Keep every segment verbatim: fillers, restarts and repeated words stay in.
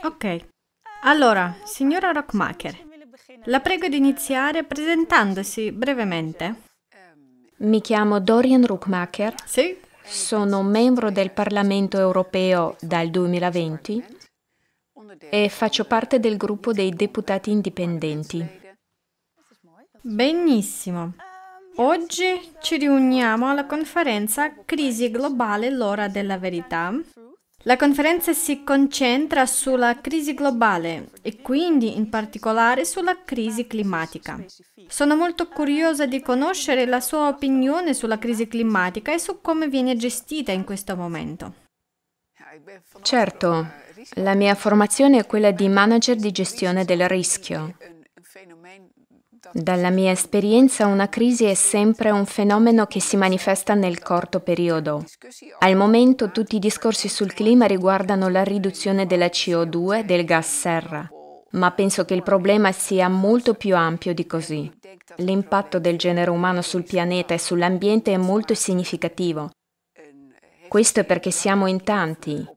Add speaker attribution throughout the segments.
Speaker 1: Ok. Allora, signora Rockmacher, la prego di iniziare presentandosi brevemente.
Speaker 2: Mi chiamo Dorian Rookmaker,
Speaker 1: Sì?
Speaker 2: sono membro del Parlamento europeo dal duemilaventi e faccio parte del gruppo dei deputati indipendenti.
Speaker 1: Benissimo. Oggi ci riuniamo alla conferenza Crisi globale, l'ora della verità. La conferenza si concentra sulla crisi globale e quindi in particolare sulla crisi climatica. Sono molto curiosa di conoscere la sua opinione sulla crisi climatica e su come viene gestita in questo momento.
Speaker 2: Certo, la mia formazione è quella di manager di gestione del rischio. Dalla mia esperienza, una crisi è sempre un fenomeno che si manifesta nel corto periodo. Al momento tutti i discorsi sul clima riguardano la riduzione della C O due, del gas serra, ma penso che il problema sia molto più ampio di così. L'impatto del genere umano sul pianeta e sull'ambiente è molto significativo. Questo è perché siamo in tanti.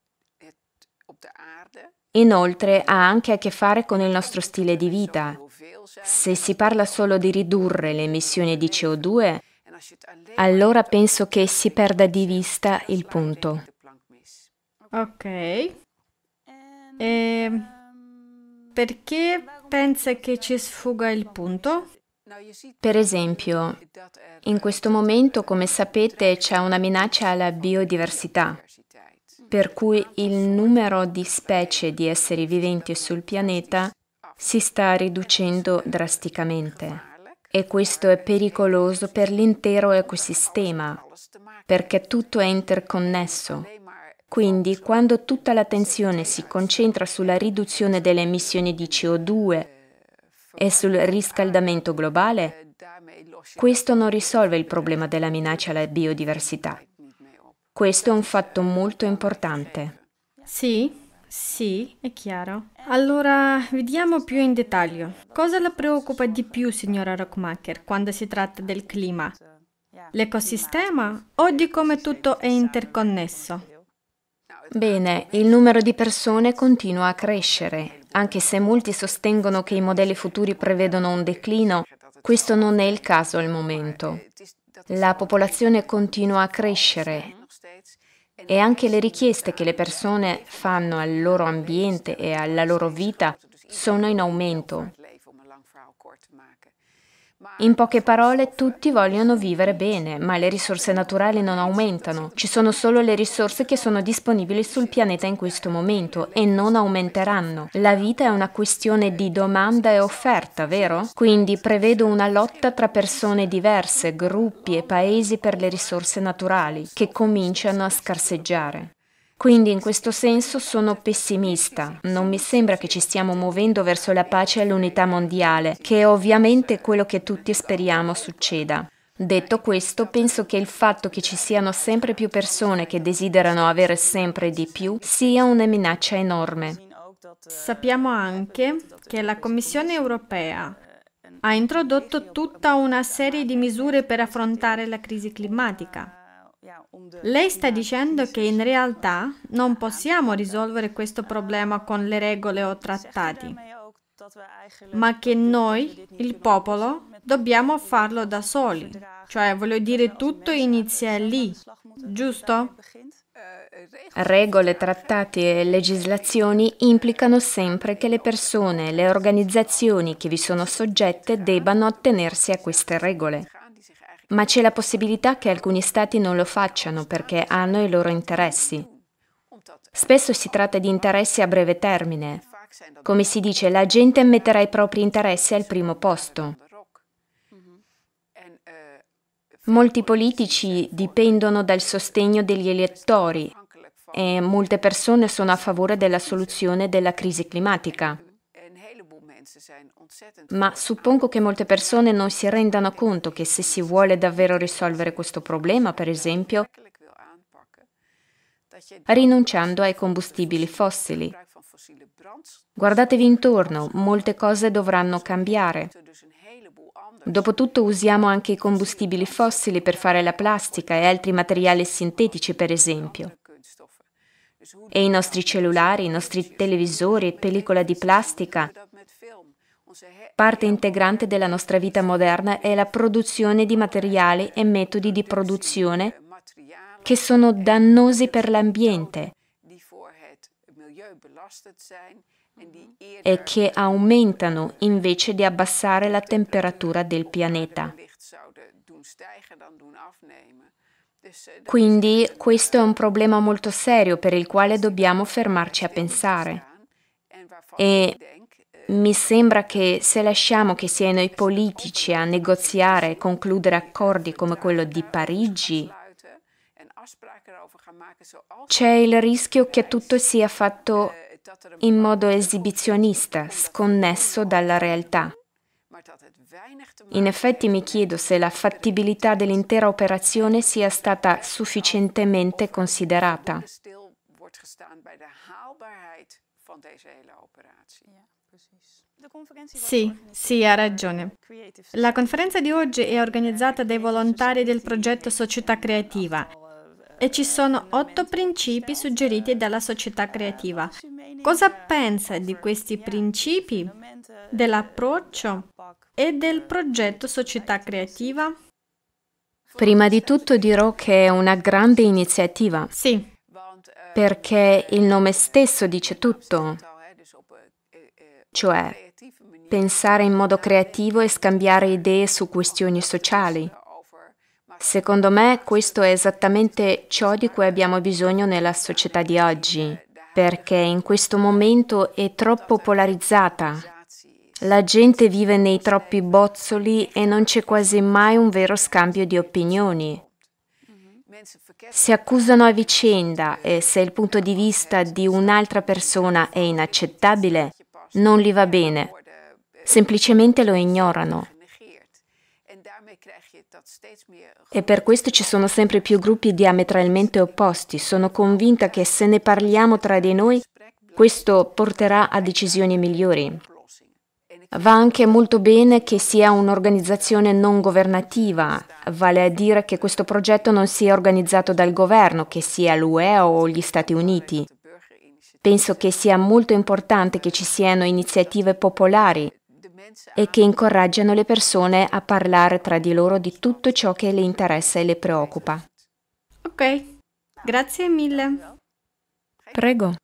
Speaker 2: Inoltre ha anche a che fare con il nostro stile di vita. Se si parla solo di ridurre le emissioni di C O due, allora penso che si perda di vista il punto.
Speaker 1: Ok. E perché pensa che ci sfugga il punto?
Speaker 2: Per esempio, in questo momento, come sapete, c'è una minaccia alla biodiversità, per cui il numero di specie di esseri viventi sul pianeta si sta riducendo drasticamente. E questo è pericoloso per l'intero ecosistema, perché tutto è interconnesso. Quindi, quando tutta l'attenzione si concentra sulla riduzione delle emissioni di C O due e sul riscaldamento globale, questo non risolve il problema della minaccia alla biodiversità. Questo è un fatto molto importante.
Speaker 1: Sì, sì, è chiaro. Allora, vediamo più in dettaglio. Cosa la preoccupa di più, signora Rockmacher, quando si tratta del clima? L'ecosistema o di come tutto è interconnesso?
Speaker 2: Bene, il numero di persone continua a crescere. Anche se molti sostengono che i modelli futuri prevedono un declino, questo non è il caso al momento. La popolazione continua a crescere e anche le richieste che le persone fanno al loro ambiente e alla loro vita sono in aumento. In poche parole, tutti vogliono vivere bene, ma le risorse naturali non aumentano. Ci sono solo le risorse che sono disponibili sul pianeta in questo momento e non aumenteranno. La vita è una questione di domanda e offerta, vero? Quindi prevedo una lotta tra persone diverse, gruppi e paesi per le risorse naturali, che cominciano a scarseggiare. Quindi in questo senso sono pessimista. Non mi sembra che ci stiamo muovendo verso la pace e l'unità mondiale, che è ovviamente quello che tutti speriamo succeda. Detto questo, penso che il fatto che ci siano sempre più persone che desiderano avere sempre di più sia una minaccia enorme.
Speaker 1: Sappiamo anche che la Commissione europea ha introdotto tutta una serie di misure per affrontare la crisi climatica. Lei sta dicendo che in realtà non possiamo risolvere questo problema con le regole o trattati, ma che noi, il popolo, dobbiamo farlo da soli. Cioè, voglio dire, tutto inizia lì, giusto?
Speaker 2: Regole, trattati e legislazioni implicano sempre che le persone e le organizzazioni che vi sono soggette debbano attenersi a queste regole. Ma c'è la possibilità che alcuni stati non lo facciano perché hanno i loro interessi. Spesso si tratta di interessi a breve termine. Come si dice, la gente metterà i propri interessi al primo posto. Molti politici dipendono dal sostegno degli elettori e molte persone sono a favore della soluzione della crisi climatica. Ma suppongo che molte persone non si rendano conto che se si vuole davvero risolvere questo problema, per esempio, rinunciando ai combustibili fossili. Guardatevi intorno, molte cose dovranno cambiare. Dopotutto usiamo anche i combustibili fossili per fare la plastica e altri materiali sintetici, per esempio. E i nostri cellulari, i nostri televisori, pellicola di plastica. Parte integrante della nostra vita moderna è la produzione di materiali e metodi di produzione che sono dannosi per l'ambiente e che aumentano invece di abbassare la temperatura del pianeta. Quindi questo è un problema molto serio per il quale dobbiamo fermarci a pensare. E mi sembra che se lasciamo che siano i politici a negoziare e concludere accordi come quello di Parigi, c'è il rischio che tutto sia fatto in modo esibizionista, sconnesso dalla realtà. In effetti mi chiedo se la fattibilità dell'intera operazione sia stata sufficientemente considerata.
Speaker 1: Sì, sì, ha ragione. La conferenza di oggi è organizzata dai volontari del progetto Società Creativa e ci sono otto principi suggeriti dalla società creativa. Cosa pensa di questi principi, dell'approccio e del progetto Società Creativa?
Speaker 2: Prima di tutto dirò che è una grande iniziativa.
Speaker 1: Sì.
Speaker 2: Perché il nome stesso dice tutto, cioè pensare in modo creativo e scambiare idee su questioni sociali. Secondo me questo è esattamente ciò di cui abbiamo bisogno nella società di oggi, perché in questo momento è troppo polarizzata. La gente vive nei troppi bozzoli e non c'è quasi mai un vero scambio di opinioni. Si accusano a vicenda e se il punto di vista di un'altra persona è inaccettabile, non gli va bene. Semplicemente lo ignorano. E per questo ci sono sempre più gruppi diametralmente opposti. Sono convinta che se ne parliamo tra di noi, questo porterà a decisioni migliori. Va anche molto bene che sia un'organizzazione non governativa, vale a dire che questo progetto non sia organizzato dal governo, che sia l'U E o gli Stati Uniti. Penso che sia molto importante che ci siano iniziative popolari e che incoraggiano le persone a parlare tra di loro di tutto ciò che le interessa e le preoccupa.
Speaker 1: Ok, grazie mille.
Speaker 2: Prego.